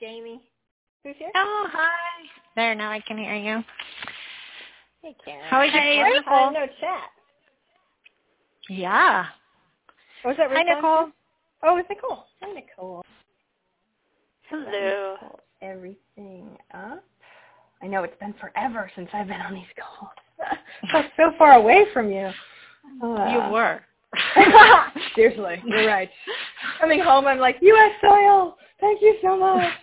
Jamie. Who's here? Oh, hi. There, now I can hear you. Hey, Karen. How are you? Hey, Nicole. No chat. Yeah. Was that Hi, Nicole. Oh, it's Nicole. Hi, Nicole. Hello. Pull everything up. I know it's been forever since I've been on these calls. I'm so far away from you. You were. Seriously, you're right. Coming home, I'm like, U.S. soil. Thank you so much.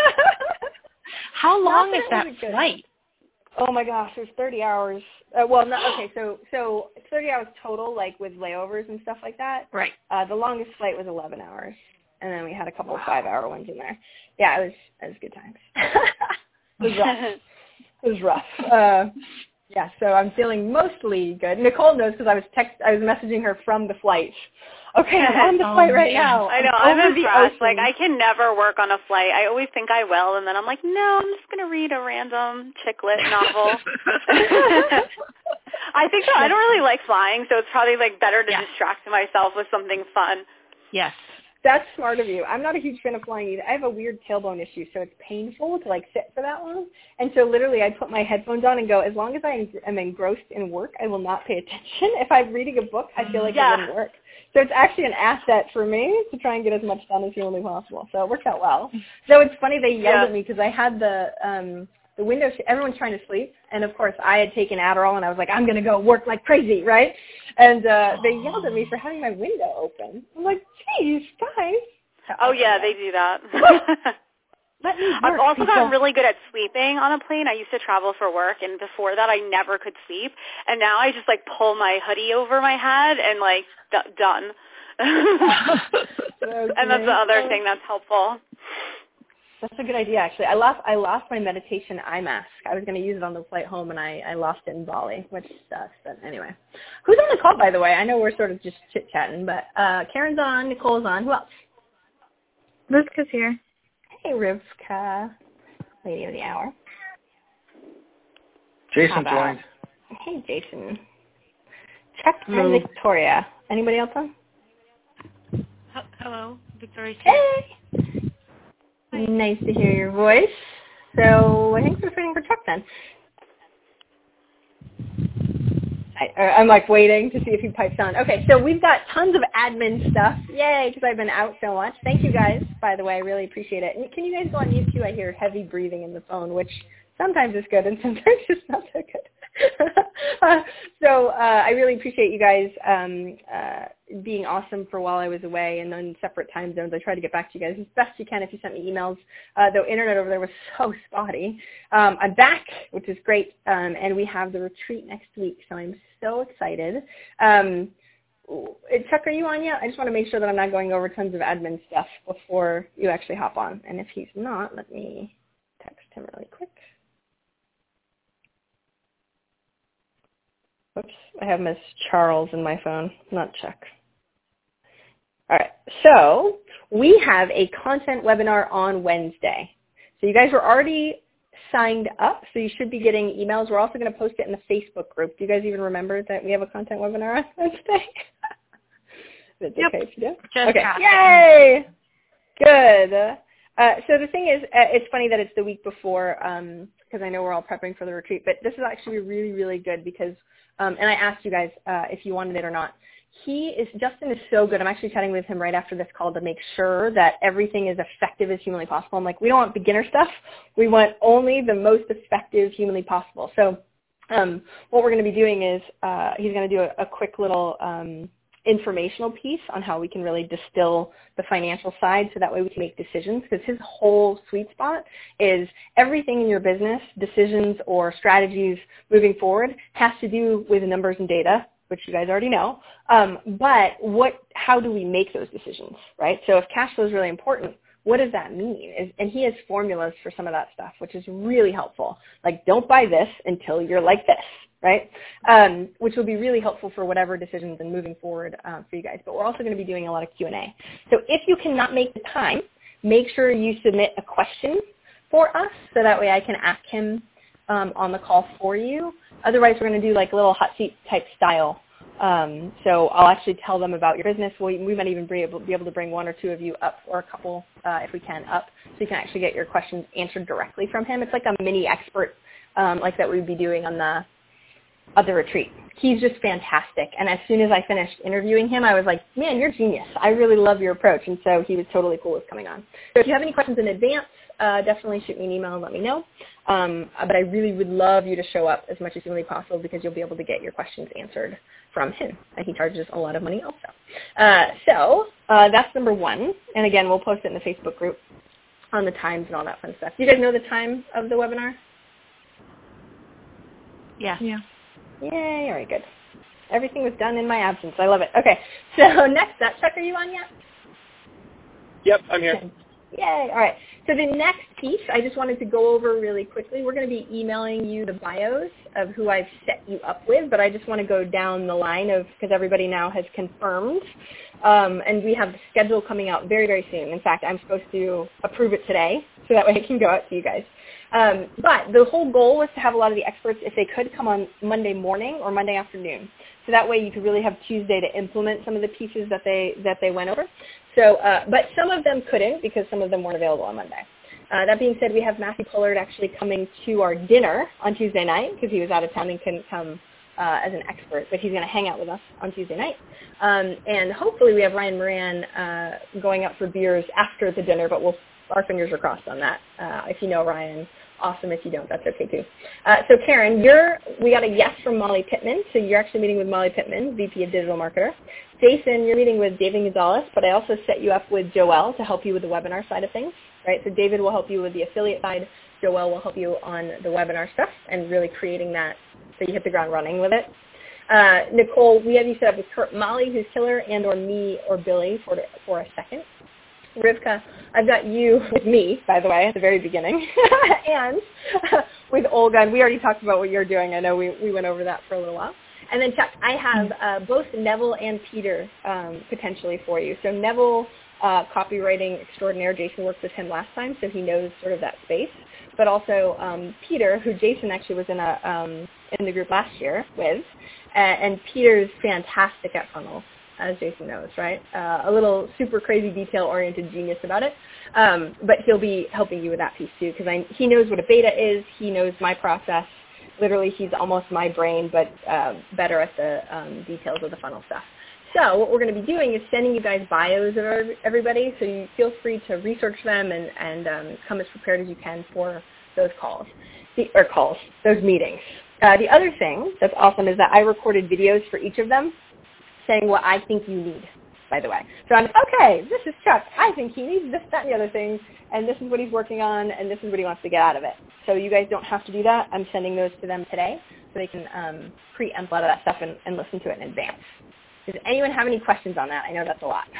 How long is that flight? Oh my gosh, it was 30 hours. So it's 30 hours total, like with layovers and stuff like that. Right. The longest flight was 11 hours, and then we had a couple of 5-hour ones in there. Yeah, it was good times. It was rough. Yeah, so I'm feeling mostly good. Nicole knows because I was messaging her from the flight. Okay, I'm on the flight right now. I know, I'm impressed. Like, I can never work on a flight. I always think I will, and then I'm like, no, I'm just going to read a random chick lit novel. I think so. I don't really like flying, so it's probably like better to distract myself with something fun. Yes. That's smart of you. I'm not a huge fan of flying either. I have a weird tailbone issue, so it's painful to like sit for that long. And so literally I put my headphones on and go, as long as I am engrossed in work, I will not pay attention. If I'm reading a book, I feel like it wouldn't work. So it's actually an asset for me to try and get as much done as humanly possible. So it worked out well. So it's funny they yelled at me because I had the window, everyone's trying to sleep. And of course I had taken Adderall and I was like, I'm going to go work like crazy, right? And they yelled at me for having my window open. I'm like, geez, guys. Oh, yeah, they do that. Let me work, I've also people. gotten really good at sleeping on a plane. I used to travel for work, and before that I never could sleep. And now I just, like, pull my hoodie over my head and, like, done. And that's the other thing that's helpful. That's a good idea, actually. I lost my meditation eye mask. I was going to use it on the flight home, and I lost it in Bali, which sucks. But anyway. Who's on the call, by the way? I know we're sort of just chit-chatting, but Karen's on, Nicole's on. Who else? Rivka's here. Hey, Rivka. Lady of the hour. Jason joined. Hey, Jason. Chuck and Victoria. Anybody else on? Hello, Victoria. Hey. Nice to hear your voice. So I think we're waiting for Chuck then. I'm like waiting to see if he pipes on. Okay, so we've got tons of admin stuff. Yay, because I've been out so much. Thank you guys, by the way. I really appreciate it. And can you guys go on mute too? I hear heavy breathing in the phone, which sometimes is good and sometimes it's not so good. So I really appreciate you guys being awesome for while I was away and on separate time zones. I try to get back to you guys as best you can if you sent me emails, though internet over there was so spotty. I'm back, which is great, and we have the retreat next week, so I'm so excited. Chuck, are you on yet? I just want to make sure that I'm not going over tons of admin stuff before you actually hop on, and if he's not, let me text him really quick. Oops, I have Miss Charles in my phone, not Chuck. All right, so we have a content webinar on Wednesday. So you guys were already signed up, so you should be getting emails. We're also going to post it in the Facebook group. Do you guys even remember that we have a content webinar on Wednesday? That's okay if you do? Okay, yay! Good. So the thing is, it's funny that it's the week before, because I know we're all prepping for the retreat, but this is actually really, really good because and I asked you guys if you wanted it or not. Justin is so good. I'm actually chatting with him right after this call to make sure that everything is effective as humanly possible. I'm like, we don't want beginner stuff. We want only the most effective humanly possible. So what we're going to be doing is he's going to do a quick little informational piece on how we can really distill the financial side so that way we can make decisions, because his whole sweet spot is everything in your business, decisions or strategies moving forward has to do with numbers and data, which you guys already know, but how do we make those decisions, right? So if cash flow is really important, what does that mean? And he has formulas for some of that stuff, which is really helpful. Like, don't buy this until you're like this, right? Which will be really helpful for whatever decisions and moving forward for you guys. But we're also going to be doing a lot of Q&A. So if you cannot make the time, make sure you submit a question for us so that way I can ask him on the call for you. Otherwise, we're going to do like a little hot seat type style So I'll actually tell them about your business. We might even be able to bring one or two of you up, or a couple, if we can, up, so you can actually get your questions answered directly from him. It's like a mini expert like that we'd be doing on the retreat. He's just fantastic. And as soon as I finished interviewing him, I was like, man, you're genius. I really love your approach. And so he was totally cool with coming on. So if you have any questions in advance, definitely shoot me an email and let me know. But I really would love you to show up as much as humanly possible, because you'll be able to get your questions answered from him. And he charges a lot of money also. So that's number one. And again, we'll post it in the Facebook group on the times and all that fun stuff. Do you guys know the time of the webinar? Yeah. Yay, all right, good. Everything was done in my absence. I love it. Okay, so next up, Chuck, are you on yet? Yep, I'm here. Yay, all right. So the next piece I just wanted to go over really quickly. We're going to be emailing you the bios of who I've set you up with, but I just want to go down the line of, because everybody now has confirmed, and we have the schedule coming out very, very soon. In fact, I'm supposed to approve it today, so that way it can go out to you guys. But the whole goal was to have a lot of the experts, if they could, come on Monday morning or Monday afternoon. So that way you could really have Tuesday to implement some of the pieces that they went over. So, but some of them couldn't, because some of them weren't available on Monday. That being said, we have Matthew Pollard actually coming to our dinner on Tuesday night, because he was out of town and couldn't come as an expert, but he's going to hang out with us on Tuesday night. And hopefully we have Ryan Moran going out for beers after the dinner, but our fingers are crossed on that. If you know Ryan, awesome. If you don't, that's okay too. So Karen, we got a yes from Molly Pittman, so you're actually meeting with Molly Pittman, VP of Digital Marketer. Jason, you're meeting with David Gonzalez, but I also set you up with Joelle to help you with the webinar side of things, right? So David will help you with the affiliate side. Joelle will help you on the webinar stuff and really creating that so you hit the ground running with it. Nicole, we have you set up with Molly, who's killer, and or me or Billy for a second. Rivka, I've got you with me, by the way, at the very beginning, and with Olga, and we already talked about what you're doing. I know we went over that for a little while. And then Chuck, I have both Neville and Peter potentially for you. So Neville, copywriting extraordinaire, Jason worked with him last time, so he knows sort of that space. But also Peter, who Jason actually was in the group last year with, and Peter's fantastic at funnels, as Jason knows, right? A little super crazy detail-oriented genius about it. But he'll be helping you with that piece too, because he knows what a beta is. He knows my process. Literally, he's almost my brain, but better at the details of the funnel stuff. So what we're going to be doing is sending you guys bios of everybody, so you feel free to research them and come as prepared as you can for those those meetings. The other thing that's awesome is that I recorded videos for each of them saying what I think you need, by the way. So I'm okay, this is Chuck. I think he needs this, that, and the other thing, and this is what he's working on, and this is what he wants to get out of it. So you guys don't have to do that. I'm sending those to them today so they can preempt a lot of that stuff and listen to it in advance. Does anyone have any questions on that? I know that's a lot.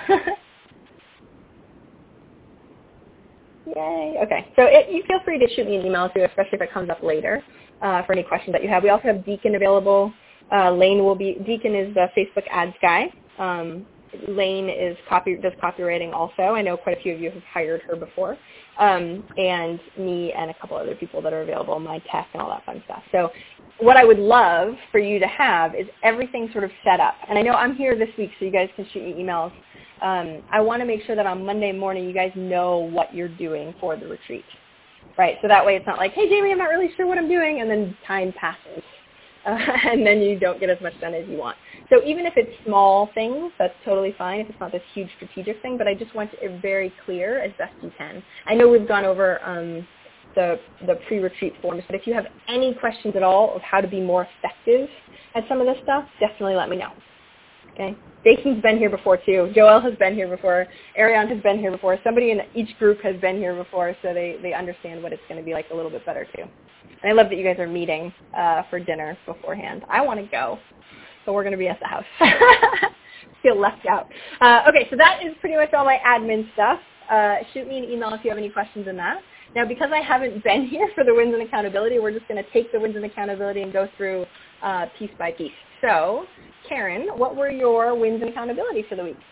Yay. Okay. So you feel free to shoot me an email too, especially if it comes up later for any questions that you have. We also have Deacon available. Deacon is the Facebook ads guy. Lane does copywriting also. I know quite a few of you have hired her before. And me and a couple other people that are available, my tech and all that fun stuff. So what I would love for you to have is everything sort of set up. And I know I'm here this week, so you guys can shoot me emails. I want to make sure that on Monday morning you guys know what you're doing for the retreat, right? So that way it's not like, hey, Jamie, I'm not really sure what I'm doing, and then time passes. And then you don't get as much done as you want. So even if it's small things, that's totally fine if it's not this huge strategic thing, but I just want it very clear as best you can. I know we've gone over the pre-retreat forms, but if you have any questions at all of how to be more effective at some of this stuff, definitely let me know. Okay? Jason's been here before too. Joelle has been here before. Ariane has been here before. Somebody in each group has been here before, so they understand what it's going to be like a little bit better too. And I love that you guys are meeting for dinner beforehand. I want to go, so we're going to be at the house. Feel left out. Okay, so that is pretty much all my admin stuff. Shoot me an email if you have any questions on that. Now, because I haven't been here for the wins and accountability, we're just going to take the wins and accountability and go through piece by piece. So, Karen, what were your wins and accountability for the week?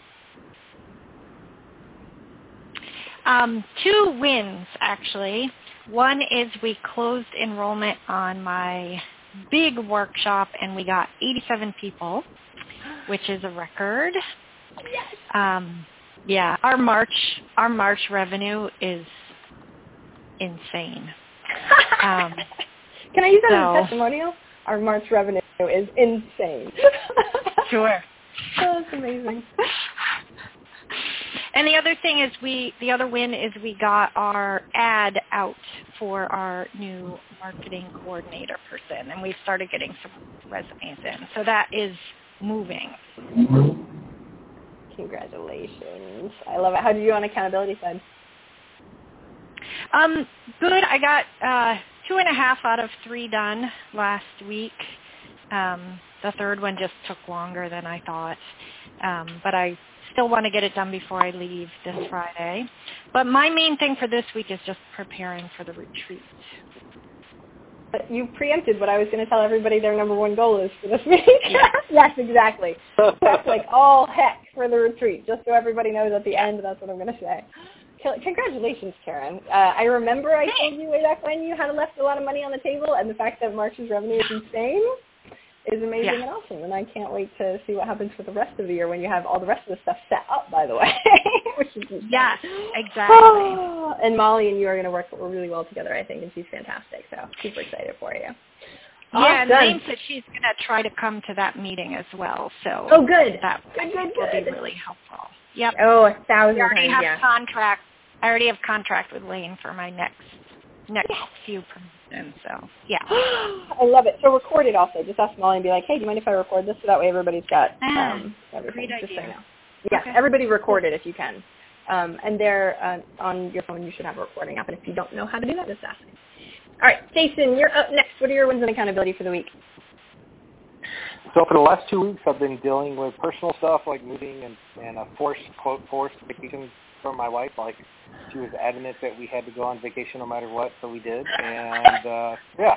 2 wins, actually. One is we closed enrollment on my big workshop, and we got 87 people. which is a record. Yes. Yeah, our March revenue is insane. Can I use that as a testimonial? Our March revenue is insane. Sure. Oh, that's amazing. And the other thing is the other win is we got our ad out for our new marketing coordinator person, and we've started getting some resumes in. So that is moving. Congratulations. I love it. How did you do on accountability side? Good. I got 2.5 out of 3 done last week. The third one just took longer than I thought. But I still want to get it done before I leave this Friday. But my main thing for this week is just preparing for the retreat. But you preempted what I was going to tell everybody their number one goal is for this week. Yes, exactly. That's like all heck for the retreat, just so everybody knows at the end that's what I'm going to say. Congratulations, Karen. I remember I told you way back when you had left a lot of money on the table, and the fact that March's revenue is insane is amazing and awesome, and I can't wait to see what happens for the rest of the year when you have all the rest of the stuff set up, by the way. Which is yes, exactly. And Molly and you are going to work really well together, I think, and she's fantastic, so super excited for you. Yeah, and Lane said she's going to try to come to that meeting as well, so good. That will be really helpful. Yep. Oh, 1,000 times, I already have contract with Lane for my next few promotions, so yeah. I love it. So record it also. Just ask Molly and be like, hey, do you mind if I record this? So that way everybody's got everything. Great idea. Just so you know. Yeah, okay. Everybody record it if you can. And there on your phone you should have a recording app, and if you don't know how to do that, just ask. All right, Jason, you're up next. What are your wins and accountability for the week? So for the last 2 weeks, I've been dealing with personal stuff like moving and a forced vacation from my wife. Like, she was adamant that we had to go on vacation no matter what, so we did. And yeah.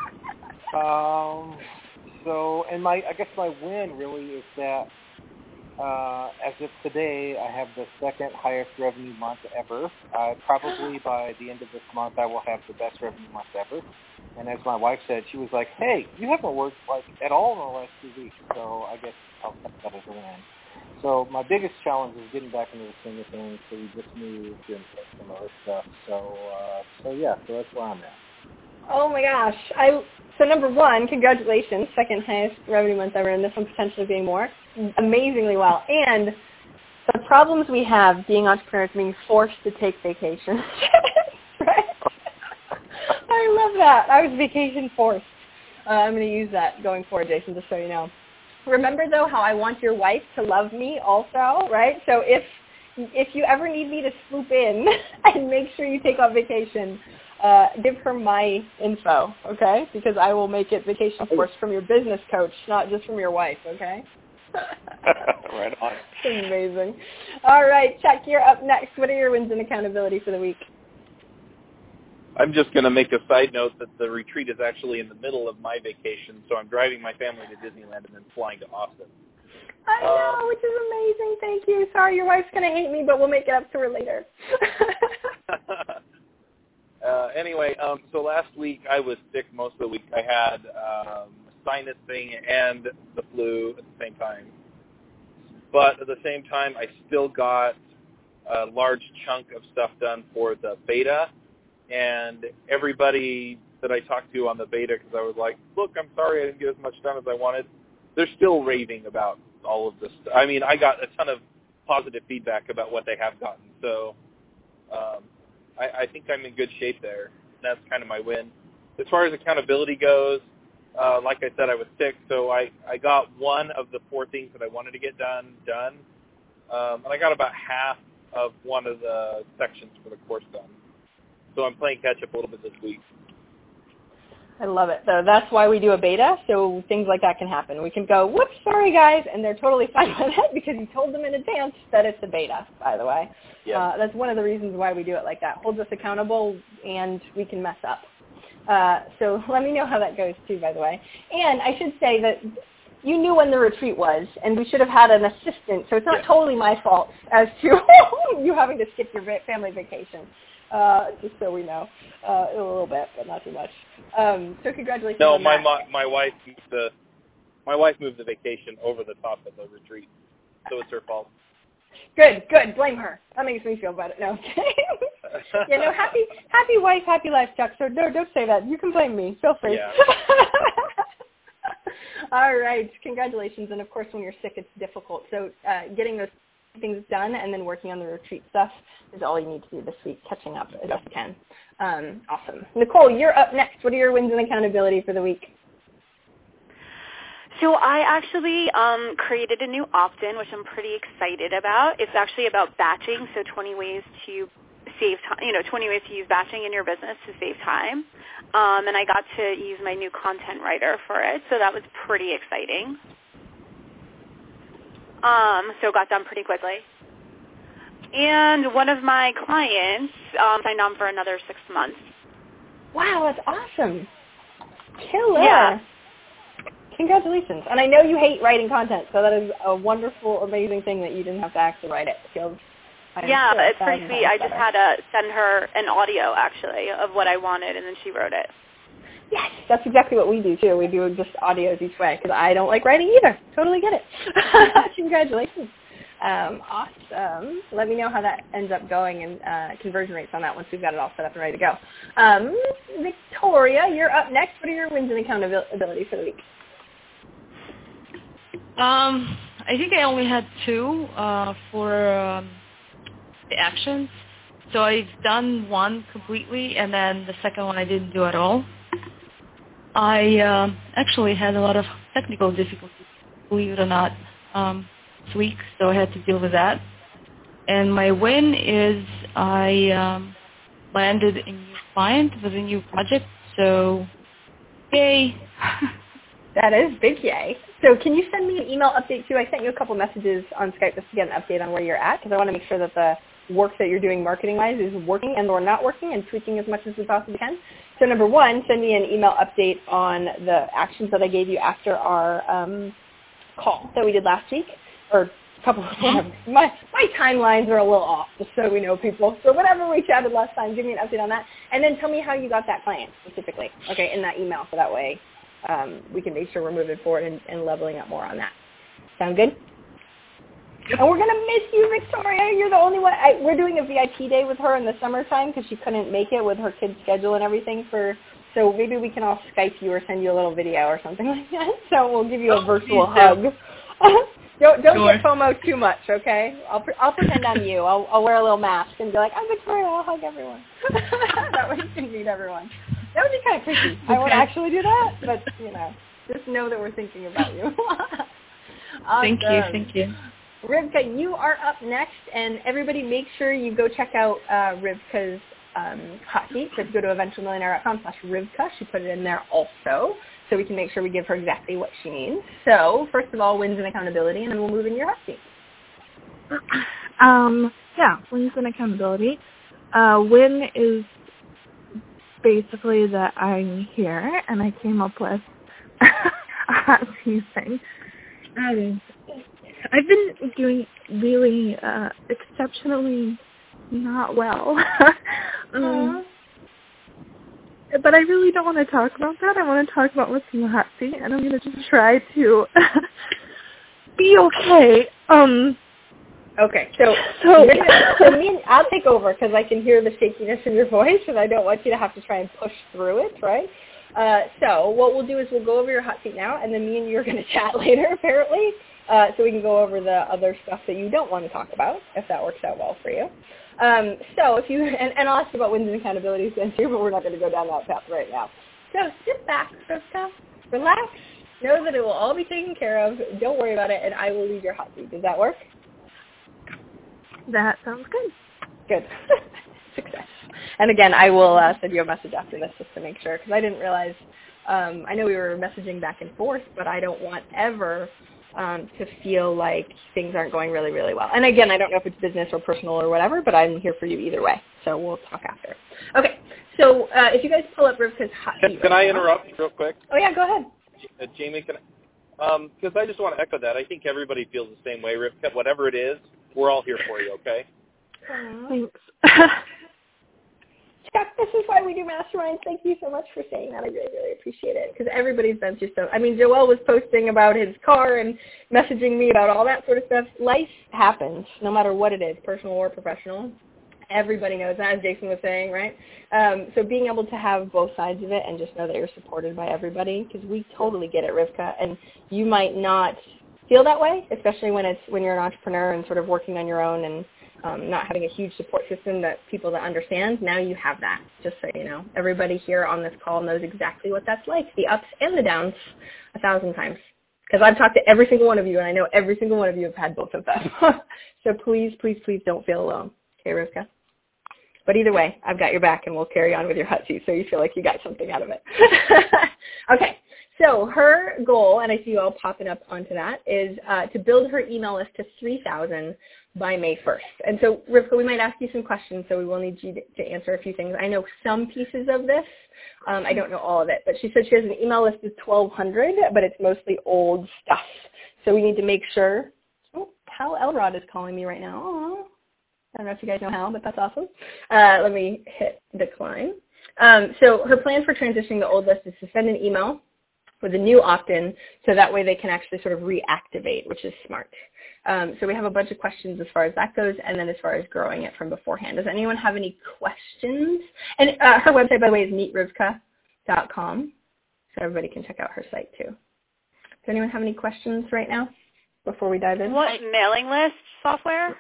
So, and I guess my win really is that as of today, I have the second highest revenue month ever. Probably by the end of this month, I will have the best revenue month ever. And as my wife said, she was like, hey, you haven't worked like at all in the last 2 weeks. So I guess I'll take that as a win. So my biggest challenge is getting back into the swing of things. So we just moved and some other stuff. So that's where I'm at. Oh my gosh. So number one, congratulations, second highest revenue month ever, and this one potentially being more. Amazingly well. And the problems we have being entrepreneurs being forced to take vacations. Right? I love that. I was vacation forced. I'm going to use that going forward, Jason, just so you know. Remember, though, how I want your wife to love me also, right? So if you ever need me to swoop in and make sure you take off vacation, give her my info, okay? Because I will make it vacation forced from your business coach, not just from your wife, okay? Right on. Amazing. All right, Chuck, you're up next. What are your wins and accountability for the week? I'm just going to make a side note that the retreat is actually in the middle of my vacation, so I'm driving my family to Disneyland and then flying to Austin. I know, which is amazing. Thank you. Sorry, your wife's going to hate me, but we'll make it up to her later. Anyway, so last week I was sick most of the week. I had a sinus thing and the flu at the same time. But at the same time, I still got a large chunk of stuff done for the beta. And everybody that I talked to on the beta, because I was like, look, I'm sorry I didn't get as much done as I wanted, they're still raving about all of this stuff. I mean, I got a ton of positive feedback about what they have gotten. So I think I'm in good shape there. That's kind of my win. As far as accountability goes, like I said, I was sick, so I got one of the 4 things that I wanted to get done. And I got about half of one of the sections for the course done. So I'm playing catch-up a little bit this week. I love it, though. That's why we do a beta, so things like that can happen. We can go, whoops, sorry, guys, and they're totally fine with it because you told them in advance that it's a beta, by the way. Yeah. That's one of the reasons why we do it like that. Holds us accountable, and we can mess up. So let me know how that goes, too, by the way. And I should say that you knew when the retreat was, and we should have had an assistant, so it's not totally my fault as to you having to skip your family vacation. Just so we know, a little bit, but not too much. So congratulations. No, on my wife used to My wife moved the vacation over the top of the retreat, so it's her fault. Good. Blame her. That makes me feel better. No. Yeah, no, happy wife, happy life, Chuck. So no, don't say that. You can blame me. Feel free. Yeah. All right. Congratulations. And, of course, when you're sick, it's difficult. So getting those things done and then working on the retreat stuff is all you need to do this week, catching up as best you can. Awesome. Nicole, you're up next. What are your wins and accountability for the week? So I actually created a new opt-in, which I'm pretty excited about. It's actually about batching, so 20 ways to save time, 20 ways to use batching in your business to save time. And I got to use my new content writer for it, so that was pretty exciting. So it got done pretty quickly. And one of my clients signed on for another 6 months. Wow, that's awesome. Killer. Yeah. Congratulations. And I know you hate writing content, so that is a wonderful, amazing thing that you didn't have to actually write it. Yeah, it's pretty sweet. I just had to send her an audio, actually, of what I wanted, and then she wrote it. Yes, that's exactly what we do, too. We do just audios each way, because I don't like writing either. Totally get it. Congratulations. Awesome. Let me know how that ends up going and conversion rates on that once we've got it all set up and ready to go. Victoria, you're up next. What are your wins and accountability for the week? I think I only had 2 for the actions. So I've done one completely, and then the second one I didn't do at all. I actually had a lot of technical difficulties, believe it or not, this week, so I had to deal with that. And my win is I landed a new client with a new project, so yay. That is big yay. So can you send me an email update too? I sent you a couple messages on Skype just to get an update on where you're at, because I want to make sure that the work that you're doing marketing-wise is working and or not working and tweaking as much as we possibly can. So number 1, send me an email update on the actions that I gave you after our call that we did last week, or a couple of my timelines are a little off, just so we know, people. So whatever we chatted last time, give me an update on that. And then tell me how you got that client specifically, okay, in that email, so that way we can make sure we're moving forward and leveling up more on that. Sound good? And we're going to miss you, Victoria. You're the only one. We're doing a VIP day with her in the summertime because she couldn't make it with her kid's schedule and everything. So maybe we can all Skype you or send you a little video or something like that. So we'll give you a virtual hug. Don't get FOMO too much, okay? I'll pretend I'm you. I'll wear a little mask and be like, I'm Victoria. I'll hug everyone. That way you can meet everyone. That would be kind of creepy. I won't actually do that, but, just know that we're thinking about you. Awesome. Thank you. Rivka, you are up next, and everybody make sure you go check out Rivka's hot seat. So if you go to eventualmillionaire.com/Rivka, she put it in there also, so we can make sure we give her exactly what she needs. So first of all, wins and accountability, and then we'll move into your hot seat. Wins and accountability. Win is basically that I'm here, and I came up with a hot seat thing. I've been doing really exceptionally not well. But I really don't want to talk about that. I want to talk about what's in the hot seat, and I'm going to just try to be okay. Okay, so I'll take over because I can hear the shakiness in your voice, and I don't want you to have to try and push through it, right? So what we'll do is we'll go over your hot seat now, and then me and you are going to chat later, apparently. So we can go over the other stuff that you don't want to talk about, if that works out well for you. So if you, and I'll ask you about wins and accountability then too, but we're not going to go down that path right now. So sit back, Rivka, relax, know that it will all be taken care of, don't worry about it, and I will lead your hot seat. Does that work? That sounds good. Good. Success. And again, I will send you a message after this just to make sure, because I didn't realize, I know we were messaging back and forth, but I don't want ever to feel like things aren't going really, really well. And again, I don't know if it's business or personal or whatever, but I'm here for you either way. So we'll talk after. Okay. So if you guys pull up Rivka's hot seat. Can I interrupt real quick? Oh, yeah, go ahead. Jamie, because I just want to echo that. I think everybody feels the same way, Rivka. Whatever it is, we're all here for you, okay? Thanks. Yeah, this is why we do masterminds. Thank you so much for saying that. I really, really appreciate it because everybody's been through stuff. I mean, Joel was posting about his car and messaging me about all that sort of stuff. Life happens, no matter what it is, personal or professional. Everybody knows that, as Jason was saying, right? So being able to have both sides of it and just know that you're supported by everybody, because we totally get it, Rivka, and you might not feel that way, especially when you're an entrepreneur and sort of working on your own and not having a huge support system that people that understand. Now you have that, just so you know. Everybody here on this call knows exactly what that's like, the ups and the downs 1,000 times. Because I've talked to every single one of you, and I know every single one of you have had both of them. So please, please, please don't feel alone. Okay, Rivka? But either way, I've got your back, and we'll carry on with your hot seat so you feel like you got something out of it. Okay. So her goal, and I see you all popping up onto that, is to build her email list to 3,000 by May 1st. And so, Rivka, we might ask you some questions, so we will need you to answer a few things. I know some pieces of this. I don't know all of it. But she said she has an email list of 1,200, but it's mostly old stuff. So we need to make sure. Oh, Hal Elrod is calling me right now. Aww. I don't know if you guys know Hal, but that's awesome. Let me hit decline. So her plan for transitioning the old list is to send an email with a new opt-in, so that way they can actually sort of reactivate, which is smart. So we have a bunch of questions as far as that goes, and then as far as growing it from beforehand. Does anyone have any questions? And her website, by the way, is meetrivka.com, so everybody can check out her site too. Does anyone have any questions right now before we dive in? What mailing list software?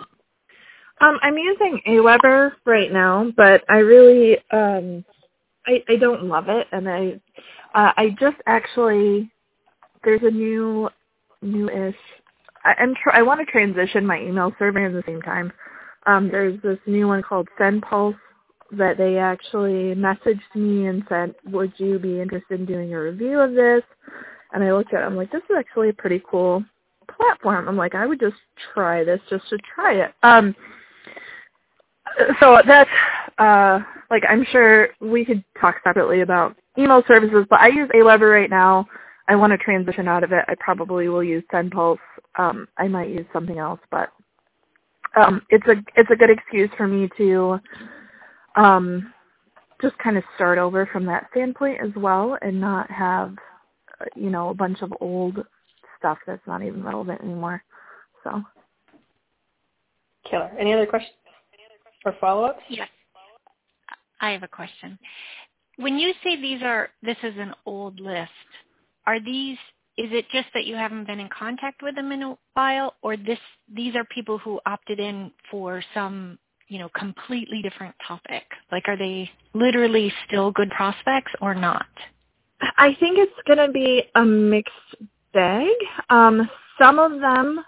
I'm using Aweber right now, but I really I don't love it, and I just actually, there's a new-ish, I want to transition my email server at the same time. There's this new one called SendPulse that they actually messaged me and said, would you be interested in doing a review of this? And I looked at it, I'm like, this is actually a pretty cool platform. I'm like, I would just try this just to try it. So that's, like, I'm sure we could talk separately about email services, but I use Aweber right now. I want to transition out of it. I probably will use SendPulse. I might use something else, but it's a good excuse for me to just kind of start over from that standpoint as well, and not have a bunch of old stuff that's not even relevant anymore. So, Killer. Any other questions or follow-ups? Yes. I have a question. When you say this is an old list, is it just that you haven't been in contact with them in a while, or these are people who opted in for some, completely different topic? Like, are they literally still good prospects or not? I think it's going to be a mixed bag. Some of them,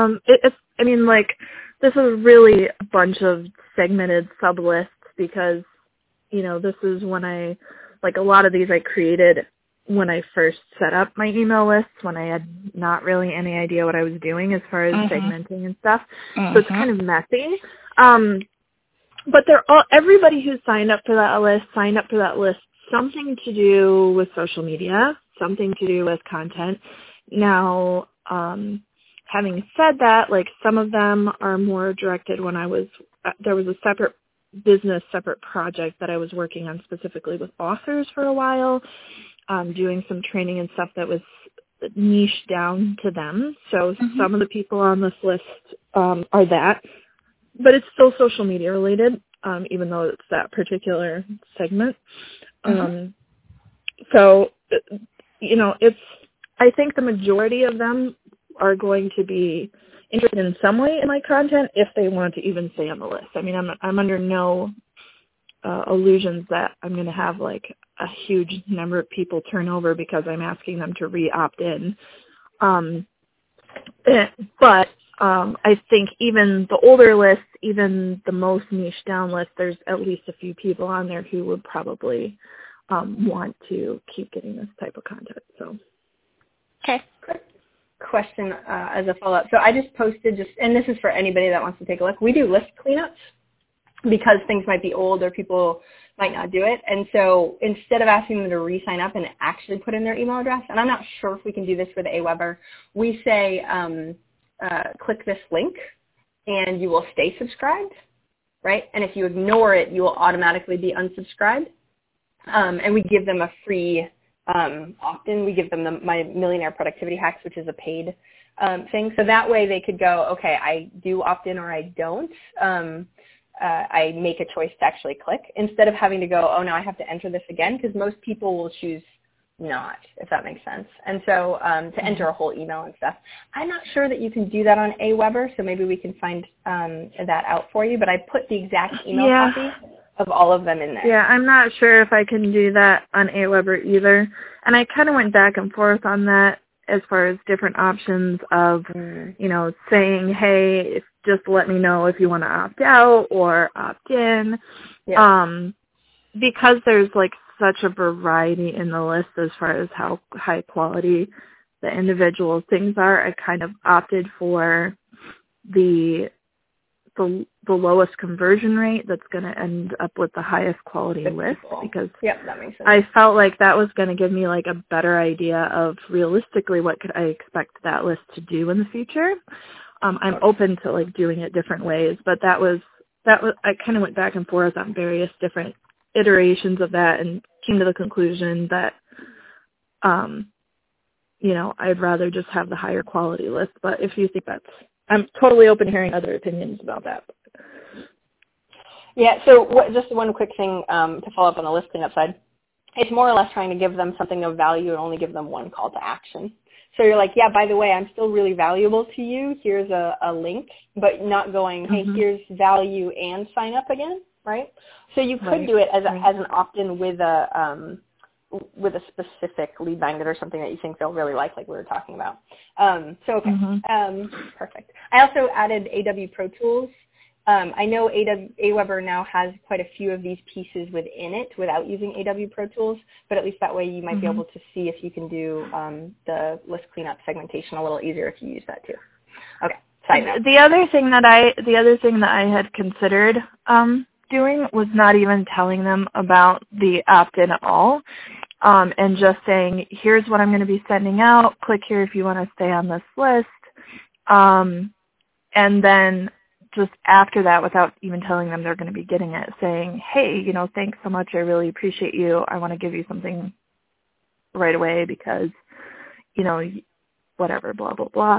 this is really a bunch of segmented sub-lists because, this is when a lot of these I created when I first set up my email lists, when I had not really any idea what I was doing as far as segmenting and stuff. So it's kind of messy. But everybody who signed up for that list something to do with social media, something to do with content. Now, having said that, some of them are more directed when there was a separate project that I was working on specifically with authors for a while, doing some training and stuff that was niche down to them. So some of the people on this list are that, but it's still social media related, even though it's that particular segment. So, I think the majority of them are going to be interested in some way in my content if they want to even stay on the list. I mean, I'm under no illusions that I'm going to have a huge number of people turn over because I'm asking them to re-opt in. But I think even the older lists, even the most niche down list, there's at least a few people on there who would probably want to keep getting this type of content. So, okay. Question as a follow-up. So I just posted and this is for anybody that wants to take a look. We do list cleanups because things might be old or people might not do it. And so instead of asking them to re-sign up and actually put in their email address, and I'm not sure if we can do this with Aweber, we say click this link and you will stay subscribed. right? And if you ignore it, you will automatically be unsubscribed. And we give them a free opt-in. We give them my Millionaire Productivity Hacks, which is a paid thing. So that way they could go, okay, I do opt-in or I don't. I make a choice to actually click instead of having to go, oh, no, I have to enter this again, because most people will choose not, if that makes sense. And so to enter a whole email and stuff. I'm not sure that you can do that on Aweber, so maybe we can find that out for you. But I put the exact email copy of all of them in there. Yeah, I'm not sure if I can do that on Aweber either. And I kind of went back and forth on that as far as different options of, you know, saying, hey, just let me know if you want to opt out or opt in. Yeah. Because there's like such a variety in the list as far as how high quality the individual things are, I kind of opted for the lowest conversion rate that's going to end up with the highest quality list, because that makes sense. I felt like that was going to give me like a better idea of realistically what could I expect that list to do in the future. I'm open to like doing it different ways, but that was I kind of went back and forth on various different iterations of that and came to the conclusion that you know, I'd rather just have the higher quality list. But if you think I'm totally open to hearing other opinions about that. Yeah, so just one quick thing to follow up on the list cleanup side. It's more or less trying to give them something of value and only give them one call to action. So you're like, yeah, by the way, I'm still really valuable to you. Here's a link, but not going, hey, here's value and sign up again, right? So you could do it as an opt-in with a specific lead magnet or something that you think they'll really like we were talking about. Perfect. I also added AW Pro Tools. I know Aweber now has quite a few of these pieces within it without using AW Pro Tools, but at least that way you might be able to see if you can do the list cleanup segmentation a little easier if you use that too. Okay. Side note. The other thing that I had considered doing was not even telling them about the opt-in at all, and just saying, here's what I'm going to be sending out. Click here if you want to stay on this list. And then just after that, without even telling them they're going to be getting it, saying, hey, you know, thanks so much. I really appreciate you. I want to give you something right away because, you know, whatever, blah, blah, blah.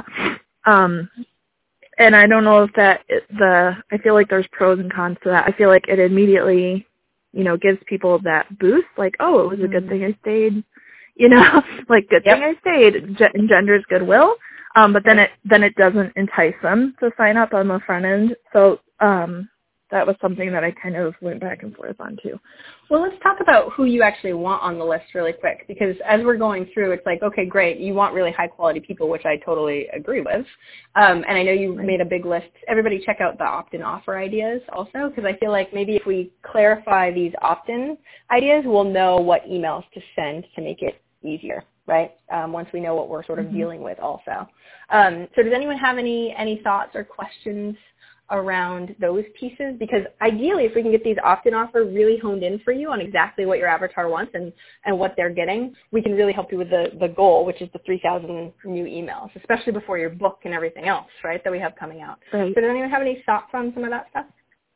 And I don't know if I feel like there's pros and cons to that. I feel like it immediately, you know, gives people that boost, like, oh, it was a good thing I stayed, you know, like good thing I stayed, engenders goodwill. But then it doesn't entice them to sign up on the front end. So that was something that I kind of went back and forth on too. Well, let's talk about who you actually want on the list really quick, because as we're going through, it's like, okay, great, you want really high quality people, which I totally agree with. And I know you made a big list. Everybody check out the opt-in offer ideas also, because I feel like maybe if we clarify these opt-in ideas, we'll know what emails to send to make it easier, right? Once we know what we're sort of dealing with also. So does anyone have any thoughts or questions around those pieces? Because ideally, if we can get these opt-in offers really honed in for you on exactly what your avatar wants and what they're getting, we can really help you with the goal, which is the 3,000 new emails, especially before your book and everything else, right, that we have coming out. Right. So does anyone have any thoughts on some of that stuff?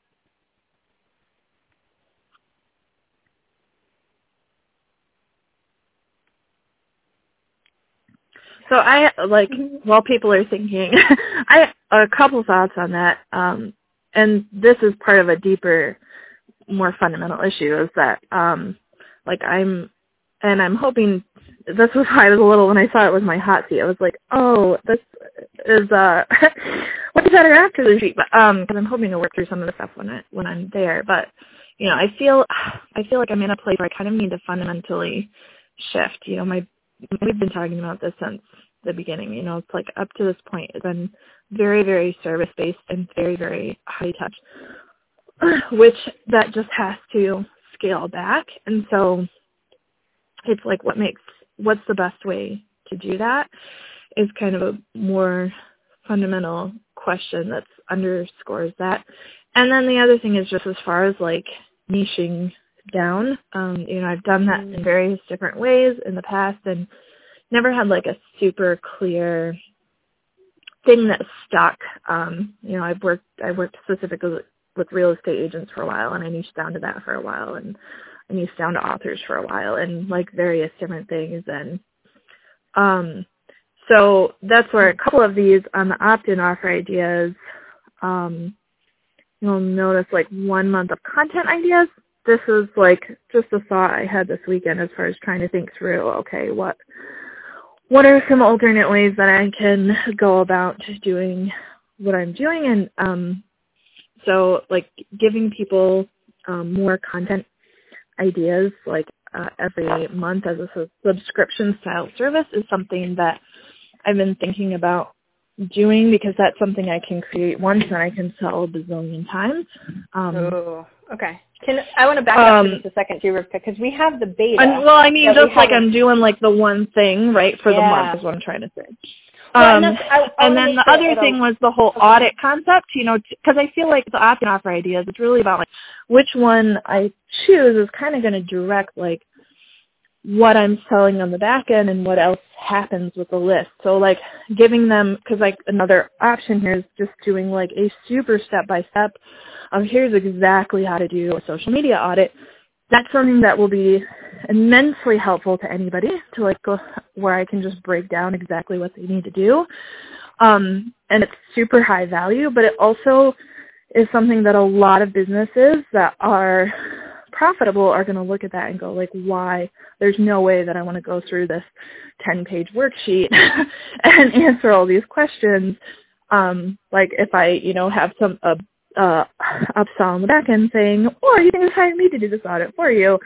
So I, like, while people are thinking, I a couple thoughts on that. And this is part of a deeper, more fundamental issue is that, like, I'm hoping, this was why I was a little, when I saw it was my hot seat, I was like, oh, this is, what's better after the sheet? But, because I'm hoping to work through some of the stuff when I'm there. But, you know, I feel like I'm in a place where I kind of need to fundamentally shift. You know, we've been talking about this since the beginning. You know, it's like up to this point, it's been very, very service-based and very, very high-touch, which that just has to scale back. And so it's like what's the best way to do that is kind of a more fundamental question that underscores that. And then the other thing is just as far as like niching down, you know, I've done that in various different ways in the past and never had like a super clear thing that stuck. You know, I worked with real estate agents for a while, and I niched down to that for a while, and I niched down to authors for a while, and like various different things. And so that's where a couple of these on the opt-in offer ideas, you'll notice like 1 month of content ideas. This is like just a thought I had this weekend as far as trying to think through, okay, what are some alternate ways that I can go about doing what I'm doing? And so like giving people more content ideas like every month as a subscription style service is something that I've been thinking about doing, because that's something I can create once and I can sell a bazillion times. Okay. I want to back up for just a second too, Rivka, because we have the beta. I'm doing like the one thing, right, for the month is what I'm trying to say. And then the other thing was the whole audit concept, because I feel like the opt-in offer ideas, it's really about like which one I choose is kind of going to direct like what I'm selling on the back end and what else happens with the list. So like giving them, because like another option here is just doing like a super step-by-step of here's exactly how to do a social media audit. That's something that will be immensely helpful to anybody to like go where I can just break down exactly what they need to do. And it's super high value, but it also is something that a lot of businesses that are profitable are going to look at that and go like, why? There's no way that I want to go through this 10-page worksheet and answer all these questions. Like if I, have some upsell on the back end saying, or you can just hire me to do this audit for you.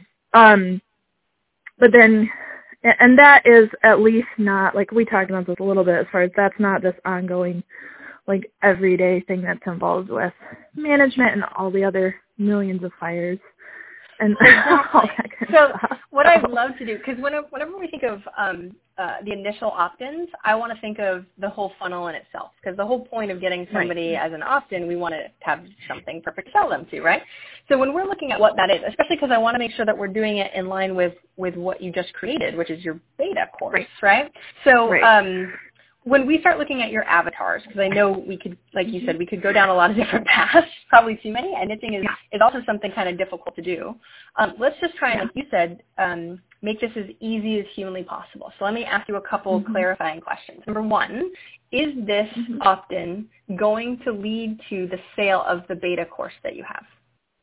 But then, and that is at least not, like we talked about this a little bit as far as that's not this ongoing, like everyday thing that's involved with management and all the other millions of fires. And so what I'd love to do, because whenever we think of the initial opt-ins, I want to think of the whole funnel in itself, because the whole point of getting somebody as an opt-in, we want to have something perfect to sell them to, right? So when we're looking at what that is, especially because I want to make sure that we're doing it in line with what you just created, which is your beta course, right? So when we start looking at your avatars, because I know we could, like you said, we could go down a lot of different paths, probably too many, and knitting is also something kind of difficult to do. Let's just try and, like you said, make this as easy as humanly possible. So let me ask you a couple clarifying questions. Number one, is this opt-in going to lead to the sale of the beta course that you have?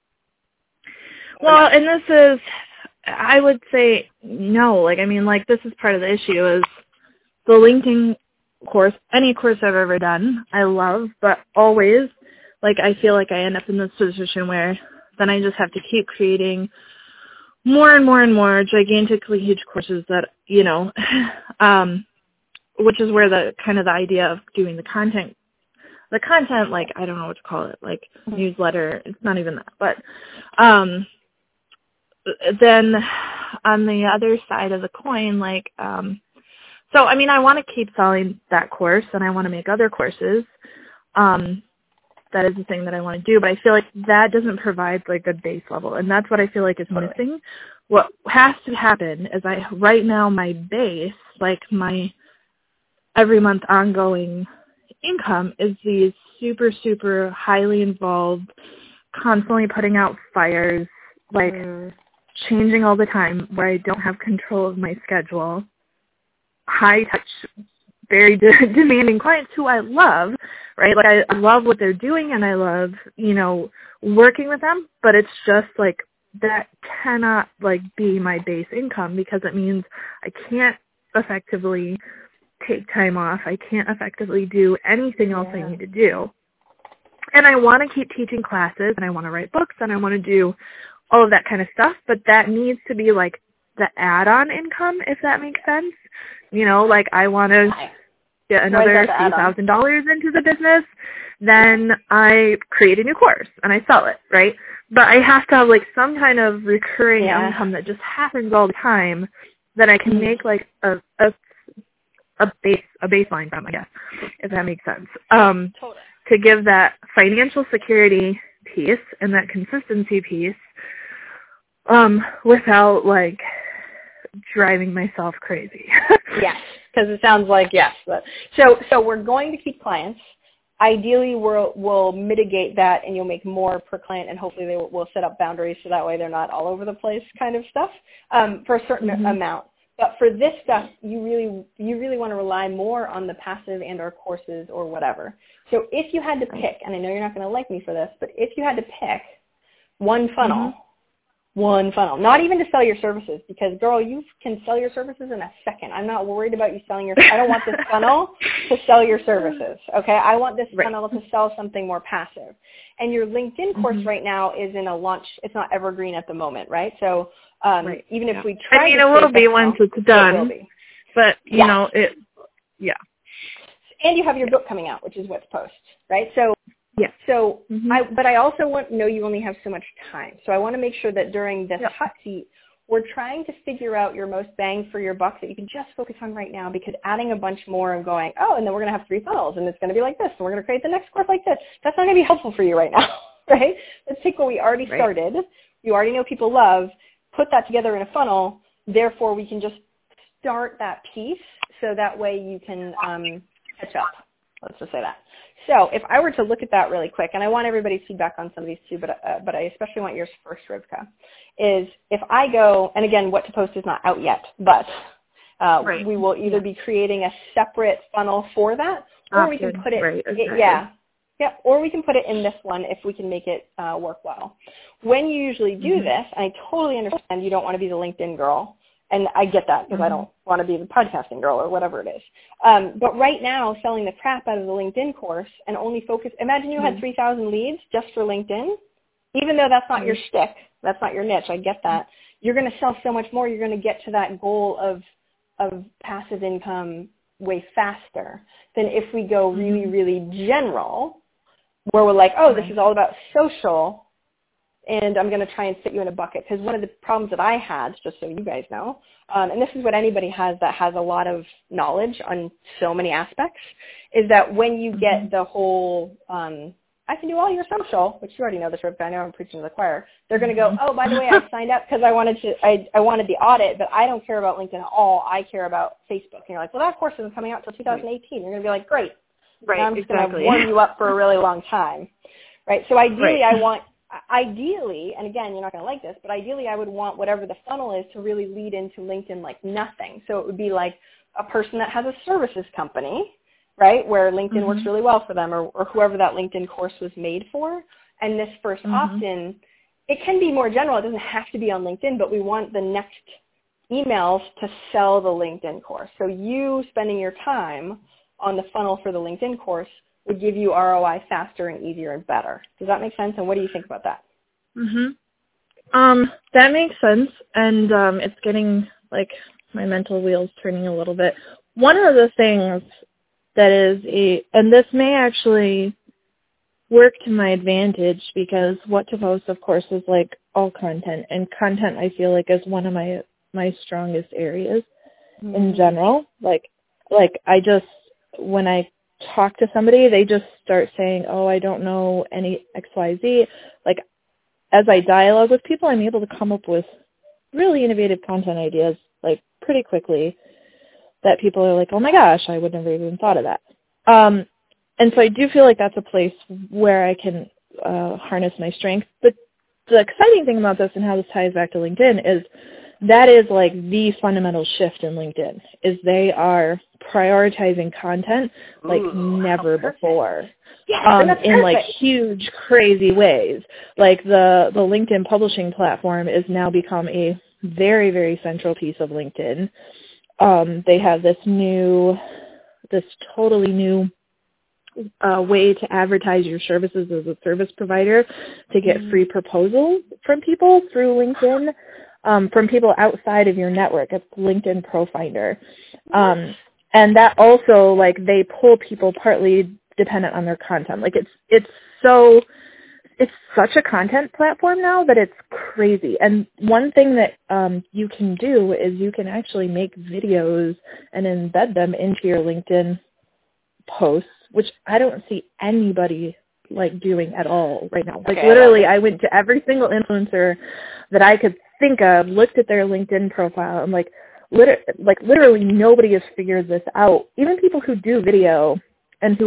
Well, and this is, I would say no. This is part of the issue is the LinkedIn course, any course I've ever done, I love, but always, I feel like I end up in this position where then I just have to keep creating more and more and more gigantically huge courses that, which is where the kind of the idea of doing the content, I don't know what to call it, newsletter, it's not even that, but then on the other side of the coin, so, I want to keep selling that course, and I want to make other courses. That is the thing that I want to do, but I feel like that doesn't provide, the base level, and that's what I feel like is missing. What has to happen is right now, my base, my every month ongoing income is these super, super highly involved, constantly putting out fires, changing all the time, where I don't have control of my schedule. High touch, very demanding clients who I love, right? I love what they're doing and I love, working with them, but it's just that cannot be my base income, because it means I can't effectively take time off. I can't effectively do anything else I need to do. And I want to keep teaching classes and I want to write books and I want to do all of that kind of stuff, but that needs to be the add-on income, if that makes sense. I want to get another $3,000 into the business, then I create a new course and I sell it, right? But I have to have some kind of recurring income that just happens all the time that I can make a baseline from, I guess, if that makes sense. Totally. To give that financial security piece and that consistency piece without driving myself crazy. Yes, because it sounds like yes. So we're going to keep clients. ideally we'll mitigate that, and you'll make more per client, and hopefully we'll set up boundaries so that way they're not all over the place kind of stuff for a certain amount. But for this stuff, you really want to rely more on the passive and or courses or whatever. So if you had to pick, and I know you're not going to like me for this, but if you had to pick one funnel, not even to sell your services, because girl, you can sell your services in a second. I'm not worried about you selling I don't want this funnel to sell your services. Okay. I want this funnel to sell something more passive. And your LinkedIn course right now is in a launch. It's not evergreen at the moment. Right. So, even if we try it will be once it's done, it will be. But you know, and you have your book coming out, which is what's post, right? So, but I also know you only have so much time. So I want to make sure that during this hot seat, we're trying to figure out your most bang for your buck that you can just focus on right now, because adding a bunch more and going, and then we're going to have 3 funnels, and it's going to be like this, and we're going to create the next course like this. That's not going to be helpful for you right now, right? Let's take what we already started. You already know people love, put that together in a funnel. Therefore, we can just start that piece so that way you can catch up. Let's just say that. So if I were to look at that really quick, and I want everybody's feedback on some of these too, but I especially want yours first, Rivka, is if I go, and again, what to post is not out yet, but we will either be creating a separate funnel for that, or we can put it, or we can put it in this one if we can make it work well. When you usually do this, and I totally understand you don't want to be the LinkedIn girl, and I get that because I don't want to be the podcasting girl or whatever it is. But right now, selling the crap out of the LinkedIn course and only focus, imagine you had 3,000 leads just for LinkedIn. Even though that's not your shtick, that's not your niche, I get that. You're going to sell so much more. You're going to get to that goal of passive income way faster than if we go really, really general, where we're like, this is all about social, and I'm going to try and fit you in a bucket. Because one of the problems that I had, just so you guys know, and this is what anybody has that has a lot of knowledge on so many aspects, is that when you get the whole, I can do all your social, which you already know this, Rivka, I know I'm preaching to the choir, they're going to go, by the way, I signed up because I wanted the audit, but I don't care about LinkedIn at all. I care about Facebook. And you're like, well, that course isn't coming out until 2018. You're going to be like, great. Now I'm just going to warm you up for a really long time. Right? So ideally, and again, you're not going to like this, but ideally I would want whatever the funnel is to really lead into LinkedIn like nothing. So it would be like a person that has a services company, right, where LinkedIn works really well for them, or whoever that LinkedIn course was made for. And this first opt-in, it can be more general. It doesn't have to be on LinkedIn, but we want the next emails to sell the LinkedIn course. So you spending your time on the funnel for the LinkedIn course would give you ROI faster and easier and better. Does that make sense? And what do you think about that? That makes sense. And it's getting like my mental wheels turning a little bit. One of the things that is and this may actually work to my advantage, because what to post, of course, is like all content, and content I feel like is one of my strongest areas in general. Like I just, when I talk to somebody, they just start saying, I don't know any XYZ. Like, as I dialogue with people, I'm able to come up with really innovative content ideas, like, pretty quickly, that people are like, oh my gosh, I would never even thought of that. And so I do feel like that's a place where I can harness my strength. But the exciting thing about this, and how this ties back to LinkedIn, is that is like the fundamental shift in LinkedIn, is they are prioritizing content like never before. In like huge, crazy ways. Like the LinkedIn publishing platform is now become a very, very central piece of LinkedIn. They have this totally new way to advertise your services as a service provider, to get free proposals from people through LinkedIn, from people outside of your network. It's LinkedIn Pro Finder. And that also, like, they pull people partly dependent on their content. Like, it's such a content platform now that it's crazy. And one thing that you can do is you can actually make videos and embed them into your LinkedIn posts, which I don't see anybody like doing at all right now. Like, literally, I went to every single influencer that I could think of, looked at their LinkedIn profile, and literally nobody has figured this out. Even people who do video and who are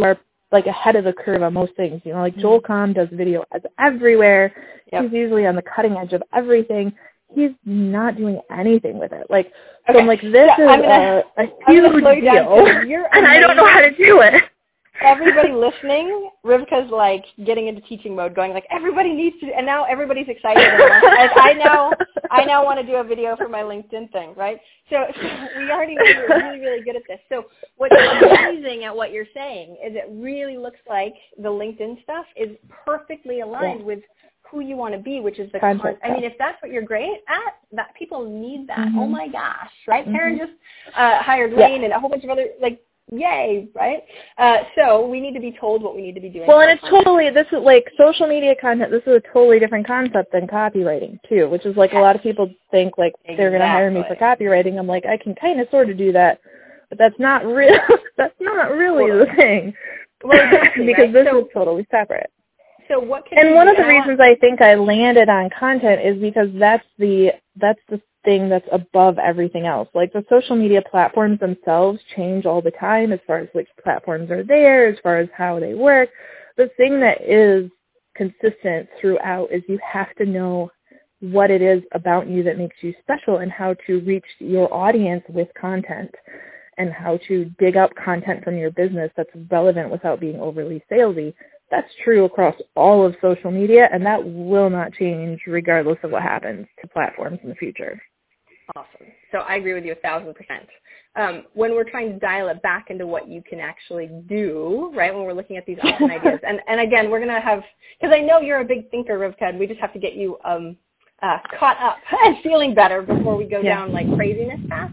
like ahead of the curve on most things. You know, like Joel Comm does video ads everywhere. Yep. He's usually on the cutting edge of everything. He's not doing anything with it. Like, okay. so I'm like, this is a huge deal, and I don't know how to do it. Everybody listening, Rivka's like getting into teaching mode, going like, everybody needs to, and now everybody's excited. And I now want to do a video for my LinkedIn thing, right? So we already know you're really, really good at this. So what's amazing at what you're saying is it really looks like the LinkedIn stuff is perfectly aligned with who you want to be, which is the content. I mean, if that's what you're great at, that people need that. Oh my gosh, right? Karen just hired Lane and a whole bunch of other, like, yay, right? So we need to be told what we need to be doing. Well, and it's totally, this is like social media content, this is a totally different concept than copywriting too, which is like a lot of people think like they're going to hire me for copywriting. I'm like, I can kind of sort of do that, but that's not real. That's not really the thing. Well, exactly, because this is totally separate. So what can and one of the reasons I think I landed on content is because that's the thing that's above everything else. Like the social media platforms themselves change all the time as far as which platforms are there, as far as how they work. The thing that is consistent throughout is you have to know what it is about you that makes you special and how to reach your audience with content and how to dig up content from your business that's relevant without being overly salesy. That's true across all of social media, and that will not change regardless of what happens to platforms in the future. Awesome. So I agree with you 1,000%. When we're trying to dial it back into what you can actually do, right, when we're looking at these awesome ideas, and again, we're going to have, because I know you're a big thinker, Rivka, and we just have to get you caught up and feeling better before we go down like craziness path.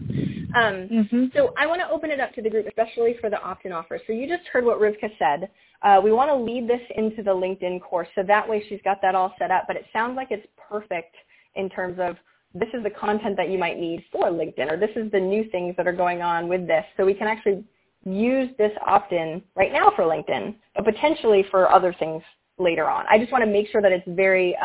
So I want to open it up to the group, especially for the opt-in offer. So you just heard what Rivka said. We want to lead this into the LinkedIn course, so that way she's got that all set up. But it sounds like it's perfect in terms of this is the content that you might need for LinkedIn, or this is the new things that are going on with this. So we can actually use this opt-in right now for LinkedIn, but potentially for other things later on. I just want to make sure that it's very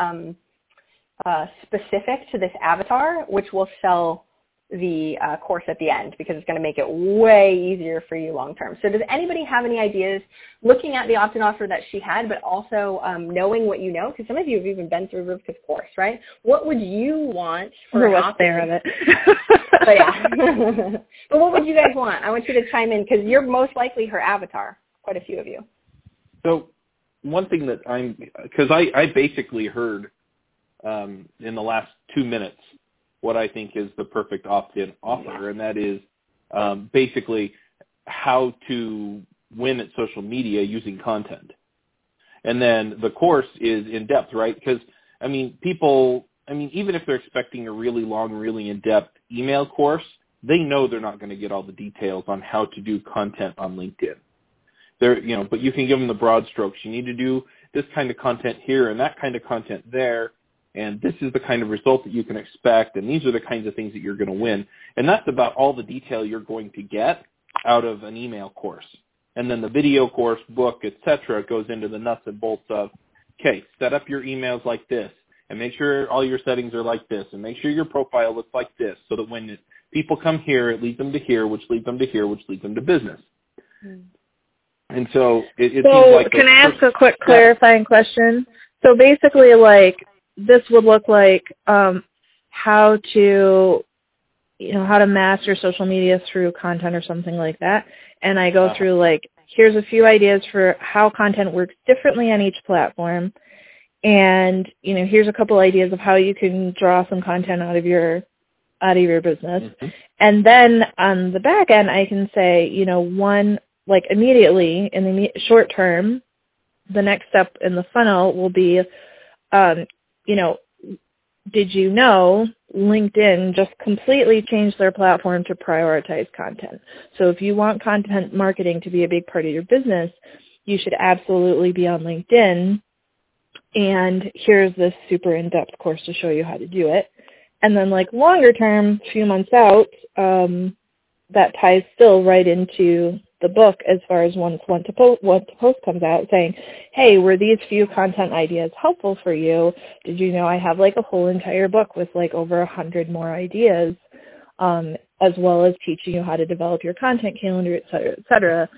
specific to this avatar, which will sell the course at the end because it's going to make it way easier for you long term. So does anybody have any ideas looking at the opt-in offer that she had, but also knowing what you know? Because some of you have even been through Rivka's course, right? What would you want for an opt-in? There of it. But yeah. But what would you guys want? I want you to chime in because you're most likely her avatar, quite a few of you. So one thing that because I basically heard in the last 2 minutes what I think is the perfect opt-in offer, and that is basically how to win at social media using content. And then the course is in-depth, right? Because, even if they're expecting a really long, really in-depth email course, they know they're not going to get all the details on how to do content on LinkedIn. But you can give them the broad strokes. You need to do this kind of content here and that kind of content there. And this is the kind of result that you can expect, and these are the kinds of things that you're going to win. And that's about all the detail you're going to get out of an email course. And then the video course, book, etc., goes into the nuts and bolts of, okay, set up your emails like this, and make sure all your settings are like this, and make sure your profile looks like this, so that when people come here, it leads them to here, which leads them to here, which leads them to business. And so it seems like... Can I ask a quick clarifying question? So basically, this would look like how to master social media through content or something like that. And I go through here's a few ideas for how content works differently on each platform. And, here's a couple ideas of how you can draw some content out of your business. Mm-hmm. And then on the back end, I can say, immediately in the short term, the next step in the funnel will be, did you know LinkedIn just completely changed their platform to prioritize content? So if you want content marketing to be a big part of your business, you should absolutely be on LinkedIn. And here's this super in-depth course to show you how to do it. And then longer term, a few months out, that ties still right into the book as far as once what to post comes out, saying, hey, were these few content ideas helpful for you? Did you know I have a whole entire book with over 100 more ideas, as well as teaching you how to develop your content calendar, et cetera, et cetera.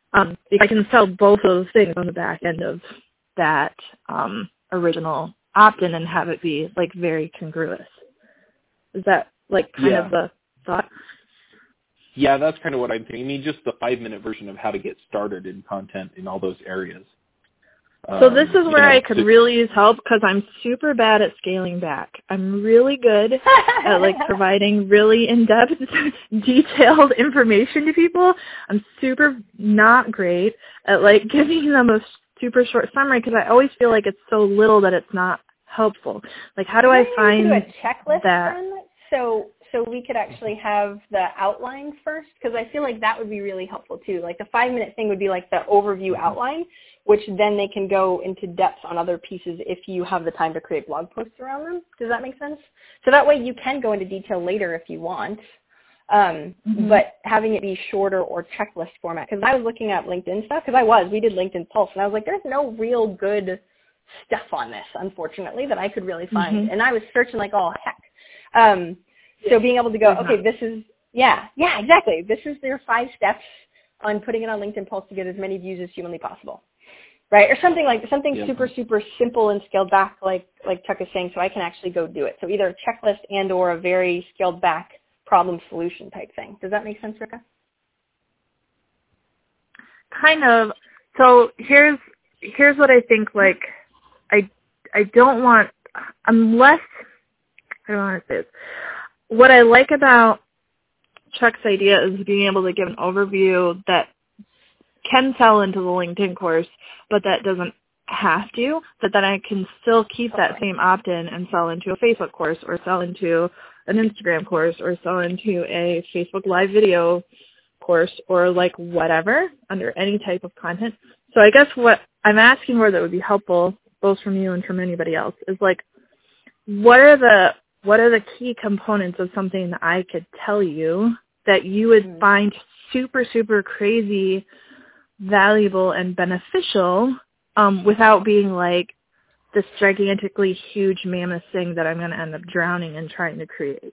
Because I can sell both of those things on the back end of that original opt-in and have it be like very congruous. Is that like kind of the thought? Yeah, that's kind of what I'm thinking. I mean, just the 5-minute version of how to get started in content in all those areas. So this is where I could really use help because I'm super bad at scaling back. I'm really good at like providing really in-depth, detailed information to people. I'm super not great at like giving them a super short summary because I always feel like it's so little that it's not helpful. Like, how do I find do a checklist that? Then? So we could actually have the outline first, because I feel like that would be really helpful too. Like the 5-minute thing would be like the overview outline, which then they can go into depth on other pieces if you have the time to create blog posts around them. Does that make sense? So that way you can go into detail later if you want, but having it be shorter or checklist format. Because I was looking at LinkedIn stuff, we did LinkedIn Pulse, and I was like, there's no real good stuff on this, unfortunately, that I could really find. And I was searching like, oh, heck. So being able to go, okay, this is, exactly. This is their 5 steps on putting it on LinkedIn Pulse to get as many views as humanly possible, right? Or something super, super simple and scaled back, like Chuck is saying, so I can actually go do it. So either a checklist and or a very scaled back problem solution type thing. Does that make sense, Rika? Kind of. So here's what I think. Like, I don't want, unless, I don't want to say this. What I like about Chuck's idea is being able to give an overview that can sell into the LinkedIn course, but that doesn't have to, but then I can still keep that same opt-in and sell into a Facebook course or sell into an Instagram course or sell into a Facebook live video course or like whatever under any type of content. So I guess what I'm asking for that would be helpful, both from you and from anybody else, is like, what are the key components of something that I could tell you that you would find super, super crazy, valuable, and beneficial without being like this gigantically huge mammoth thing that I'm going to end up drowning in trying to create?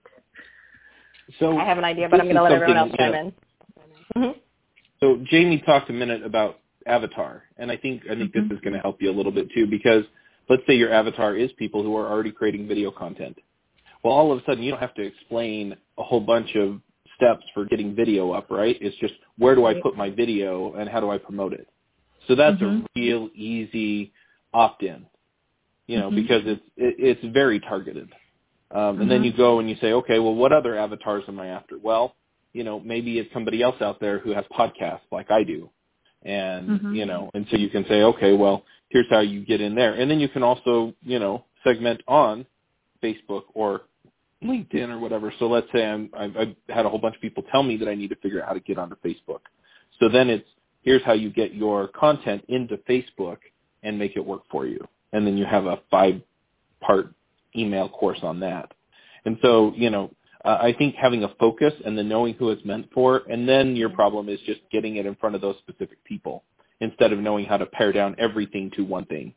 So I have an idea, but I'm going to let everyone else chime in. So Jamie talked a minute about avatar, and I think this is going to help you a little bit too, because let's say your avatar is people who are already creating video content. Well, all of a sudden, you don't have to explain a whole bunch of steps for getting video up, right? It's just, where do I put my video and how do I promote it? So that's a real easy opt-in, because it's very targeted. And then you go and you say, okay, well, what other avatars am I after? Well, maybe it's somebody else out there who has podcasts like I do. And, and so you can say, okay, well, here's how you get in there. And then you can also, segment on Facebook or LinkedIn or whatever. So let's say I've had a whole bunch of people tell me that I need to figure out how to get onto Facebook. So then it's, here's how you get your content into Facebook and make it work for you. And then you have a 5-part email course on that. And so, I think having a focus and then knowing who it's meant for, and then your problem is just getting it in front of those specific people instead of knowing how to pare down everything to one thing.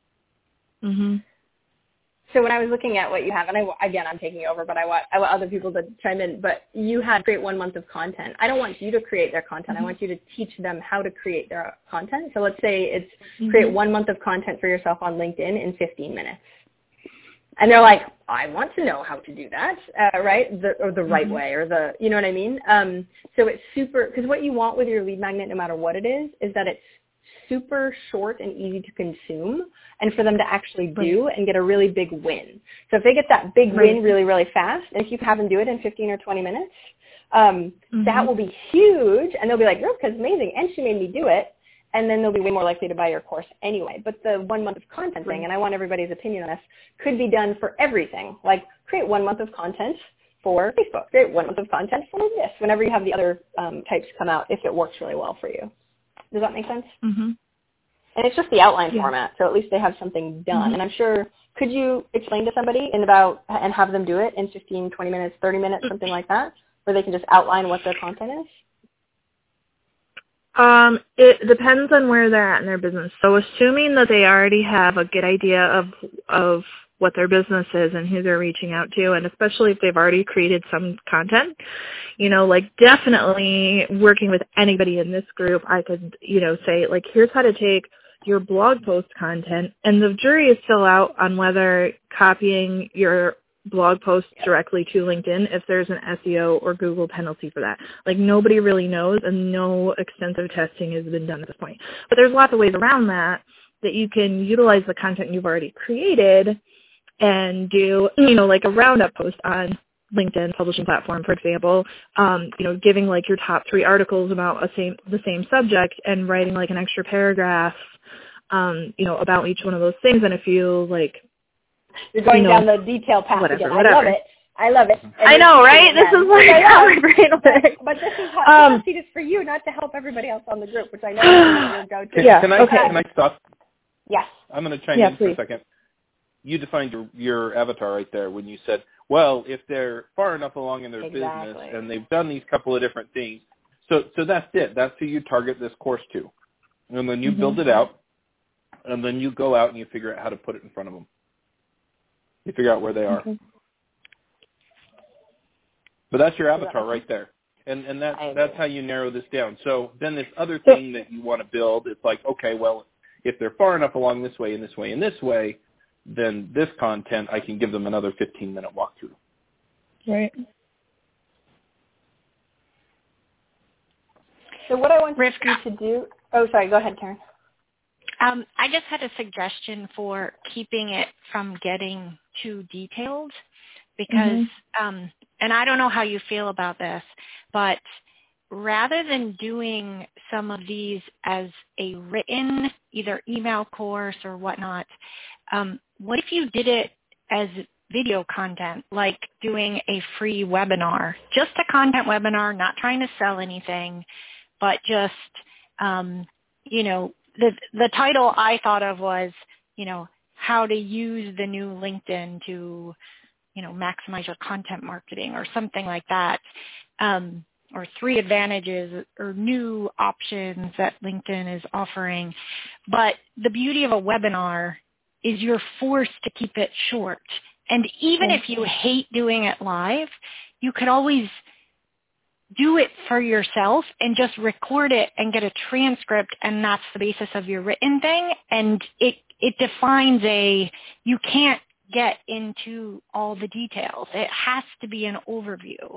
So when I was looking at what you have, and I'm taking over, but I want other people to chime in, but you had create 1 month of content. I don't want you to create their content. I want you to teach them how to create their content. So let's say it's create 1 month of content for yourself on LinkedIn in 15 minutes. And they're like, I want to know how to do that, right? The right way, or you know what I mean? So it's super, because what you want with your lead magnet, no matter what it is that it's super short and easy to consume and for them to actually do and get a really big win. So if they get that big win really, really fast, and if you have them do it in 15 or 20 minutes, that will be huge. And they'll be like, Rivka's amazing, and she made me do it. And then they'll be way more likely to buy your course anyway. But the 1 month of content thing, and I want everybody's opinion on this, could be done for everything. Like create 1 month of content for Facebook, create 1 month of content for this, whenever you have the other types come out, if it works really well for you. Does that make sense? And it's just the outline format, so at least they have something done. And I'm sure, could you explain to somebody and have them do it in 15, 20 minutes, 30 minutes, something like that, where they can just outline what their content is? It depends on where they're at in their business. So assuming that they already have a good idea of what their business is and who they're reaching out to, and especially if they've already created some content, like definitely working with anybody in this group, I could, say, like, here's how to take your blog post content, and the jury is still out on whether copying your blog post directly to LinkedIn, if there's an SEO or Google penalty for that. Like, nobody really knows, and no extensive testing has been done at this point. But there's lots of ways around that you can utilize the content you've already created and do, like a roundup post on LinkedIn publishing platform, for example, giving like your top 3 articles about the same subject and writing like an extra paragraph, about each one of those things. And if you like, you're going down the detail path again. I love it. And I know, right? This is like how my brain works. But this is how this is for you, not to help everybody else on the group, which I know is your go-to. Can I stop? Yes. I'm going to chime in for a second. You defined your avatar right there when you said, well, if they're far enough along in their business and they've done these couple of different things, so that's it. That's who you target this course to. And then you build it out, and then you go out and you figure out how to put it in front of them. You figure out where they are. Okay. But that's your avatar right there. And that's how you narrow this down. So then this other thing that you want to build, it's like, okay, well, if they're far enough along this way and this way and this way, then this content, I can give them another 15-minute walkthrough. Right. So what I want you to do... Oh, sorry. Go ahead, Karen. I just had a suggestion for keeping it from getting too detailed because, and I don't know how you feel about this, but rather than doing some of these as a written, either email course or whatnot, what if you did it as video content, like doing a free webinar, just a content webinar, not trying to sell anything, but just, the title I thought of was, how to use the new LinkedIn to, maximize your content marketing or something like that. Or 3 advantages or new options that LinkedIn is offering. But the beauty of a webinar is you're forced to keep it short. And even if you hate doing it live, you could always do it for yourself and just record it and get a transcript, and that's the basis of your written thing. And it defines you can't get into all the details. It has to be an overview.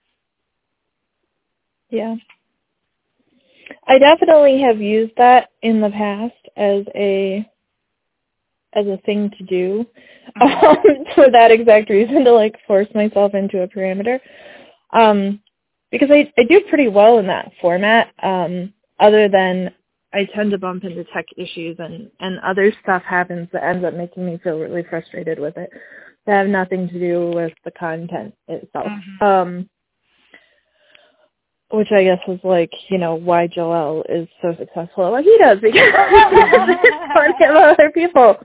Yeah. I definitely have used that in the past as a thing to do for that exact reason, to like force myself into a parameter. Because I do pretty well in that format, other than I tend to bump into tech issues and other stuff happens that ends up making me feel really frustrated with it. That have nothing to do with the content itself. Which I guess is like, why Joel is so successful at what he does, because it's plenty of other people.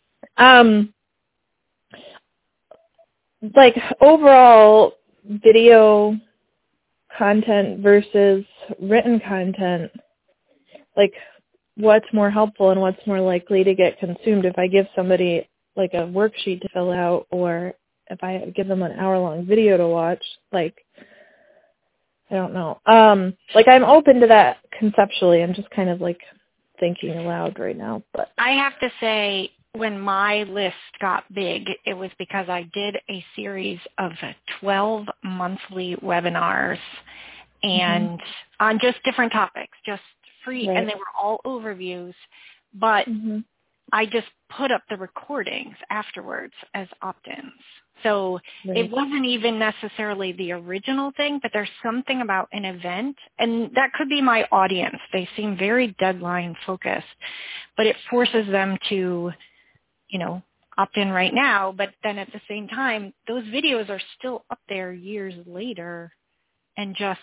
Like overall video content versus written content, like what's more helpful and what's more likely to get consumed if I give somebody like a worksheet to fill out, or if I give them an hour-long video to watch, like, I don't know. Like I'm open to that conceptually. I'm just kind of like thinking aloud right now. But I have to say, when my list got big, it was because I did a series of 12 monthly webinars and on just different topics, just free, and they were all overviews, but I just put up the recordings afterwards as opt-ins. So it wasn't even necessarily the original thing, but there's something about an event, and that could be my audience. They seem very deadline focused, but it forces them to, opt in right now. But then at the same time, those videos are still up there years later and just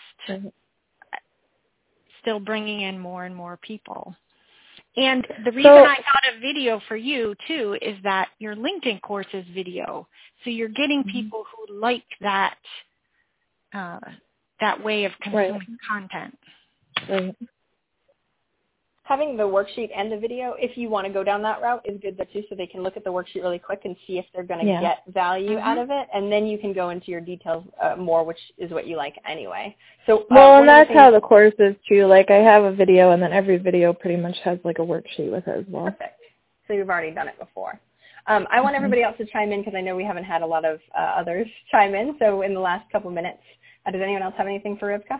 still bringing in more and more people. And the reason I thought of video for you, too, is that your LinkedIn course is video. So you're getting people who like that way of consuming content. How having the worksheet and the video, if you want to go down that route, is good too, so they can look at the worksheet really quick and see if they're going to get value out of it, and then you can go into your details more, which is what you like anyway. So and that's how the course is too. Like I have a video, and then every video pretty much has like a worksheet with it as well. Perfect. So you've already done it before. I want everybody else to chime in because I know we haven't had a lot of others chime in. So in the last couple minutes, does anyone else have anything for Rivka?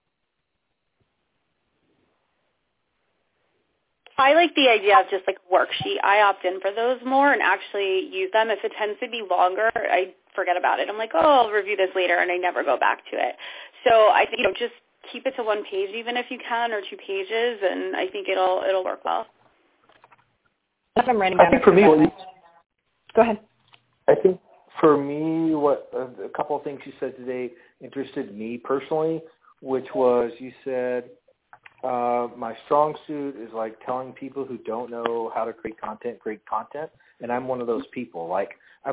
I like the idea of just like a worksheet. I opt in for those more and actually use them. If it tends to be longer, I forget about it. I'm like, I'll review this later, and I never go back to it. So I think just keep it to one page, even if you can, or 2 pages, and I think it'll work well. I'm writing down. I think for me, go ahead. I think for me, what a couple of things you said today interested me personally, which was you said. My strong suit is like telling people who don't know how to create content, and I'm one of those people. Like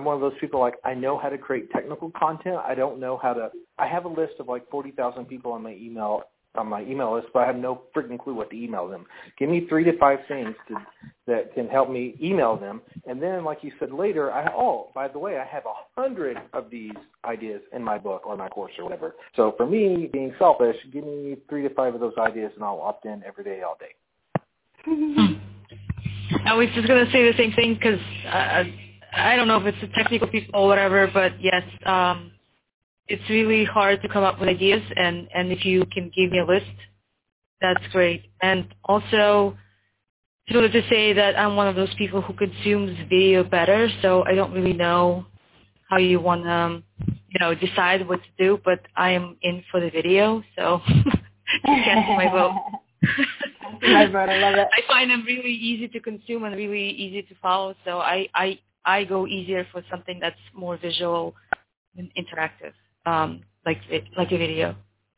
I know how to create technical content. I don't know how to. I have a list of like 40,000 people on my email list, but I have no freaking clue what to email them. Give me 3 to 5 things that can help me email them, and then, like you said later, by the way, I have 100 of these ideas in my book or my course or whatever. So for me, being selfish, give me 3 to 5 of those ideas, and I'll opt in every day, all day. I was just going to say the same thing because I don't know if it's the technical people or whatever, but yes, it's really hard to come up with ideas, and if you can give me a list, that's great. And also, sort of to say that I'm one of those people who consumes video better, so I don't really know how you want to, decide what to do, but I am in for the video, so you can't see my vote. My vote, I love it. I find them really easy to consume and really easy to follow, so I go easier for something that's more visual and interactive. Like a video.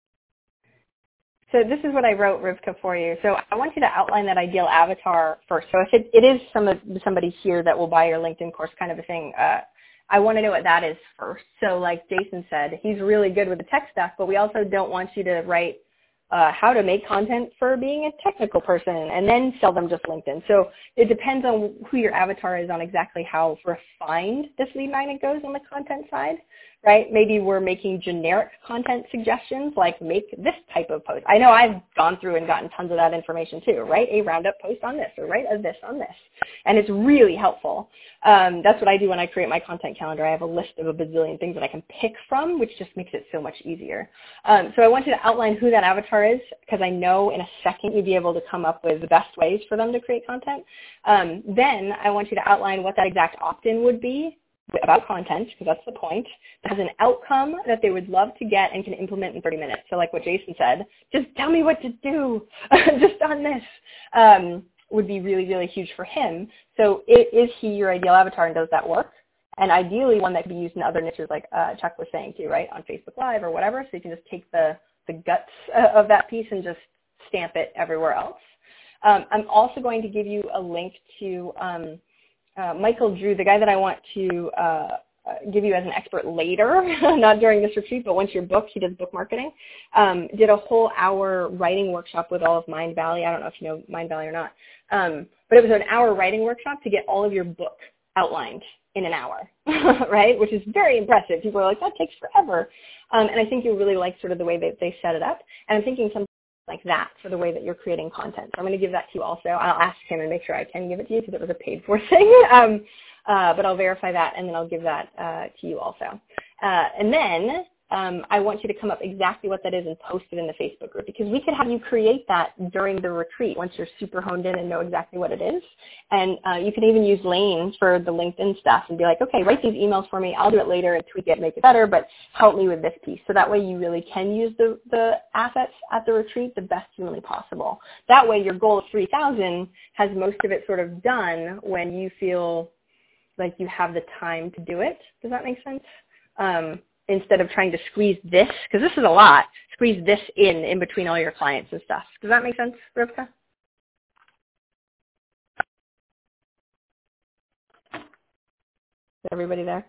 So this is what I wrote, Rivka, for you. So I want you to outline that ideal avatar first. So if it is somebody here that will buy your LinkedIn course kind of a thing, I want to know what that is first. So like Jason said, he's really good with the tech stuff, but we also don't want you to write how to make content for being a technical person and then sell them just LinkedIn. So it depends on who your avatar is on exactly how refined this lead magnet goes on the content side, right? Maybe we're making generic content suggestions like make this type of post. I know I've gone through and gotten tons of that information too. Write a roundup post on this or write a this on this. And it's really helpful. That's what I do when I create my content calendar. I have a list of a bazillion things that I can pick from, which just makes it so much easier. So I want you to outline who that avatar is, because I know in a second you'll be able to come up with the best ways for them to create content. Then I want you to outline what that exact opt-in would be about content, because that's the point, that has an outcome that they would love to get and can implement in 30 minutes. So like what Jason said, just tell me what to do, just on this, would be really, really huge for him. So is he your ideal avatar, and does that work? And ideally one that could be used in other niches like Chuck was saying too, right, on Facebook Live or whatever, so you can just take the guts of that piece and just stamp it everywhere else. I'm also going to give you a link to Michael Drew, the guy that I want to give you as an expert later, not during this retreat, but once you're booked, he does book marketing, did a whole hour writing workshop with all of Mindvalley. I don't know if you know Mindvalley or not, but it was an hour writing workshop to get all of your book outlined in an hour, right, which is very impressive. People are like, that takes forever. And I think you'll really like sort of the way that they set it up. And I'm thinking something like that for the way that you're creating content. So I'm going to give that to you also. I'll ask him and make sure I can give it to you because it was a paid-for thing. But I'll verify that, and then I'll give that to you also. And then I want you to come up exactly what that is and post it in the Facebook group, because we could have you create that during the retreat once you're super honed in and know exactly what it is. And you can even use Lane for the LinkedIn stuff and be like, okay, write these emails for me. I'll do it later and tweak it, make it better, but help me with this piece. So that way you really can use the assets at the retreat the best humanly possible. That way your goal of 3,000 has most of it sort of done when you feel like you have the time to do it. Does that make sense? Instead of trying to squeeze this, because this is a lot, squeeze this in between all your clients and stuff. Does that make sense, Rivka? Is everybody there?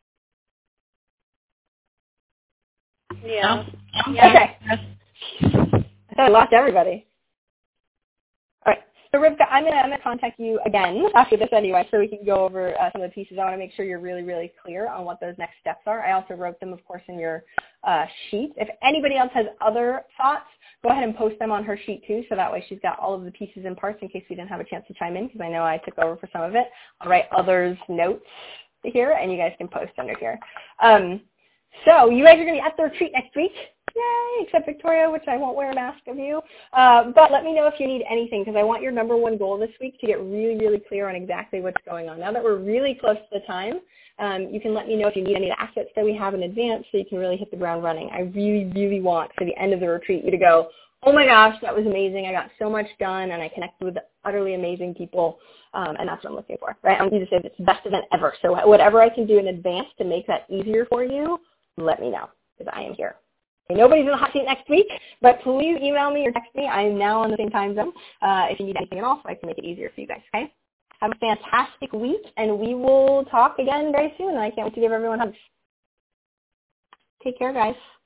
Yeah. Okay. I thought I lost everybody. All right. So Rivka, I'm gonna contact you again after this anyway, so we can go over some of the pieces. I want to make sure you're really, really clear on what those next steps are. I also wrote them, of course, in your sheet. If anybody else has other thoughts, go ahead and post them on her sheet too, so that way she's got all of the pieces and parts in case we didn't have a chance to chime in, because I know I took over for some of it. I'll write others' notes here, and you guys can post under here. So you guys are going to be at the retreat next week. Yay, except Victoria, which I won't wear a mask of you. But let me know if you need anything, because I want your number one goal this week to get really, really clear on exactly what's going on. Now that we're really close to the time, you can let me know if you need any of the assets that we have in advance so you can really hit the ground running. I really, really want for the end of the retreat you to go, oh my gosh, that was amazing. I got so much done, and I connected with utterly amazing people, and that's what I'm looking for, right? I'm going to say it's the best event ever. So whatever I can do in advance to make that easier for you, let me know, because I am here. Okay, nobody's in the hot seat next week, but please email me or text me. I am now on the same time zone if you need anything at all, so I can make it easier for you guys, okay? Have a fantastic week, and we will talk again very soon. I can't wait to give everyone hugs. Take care, guys.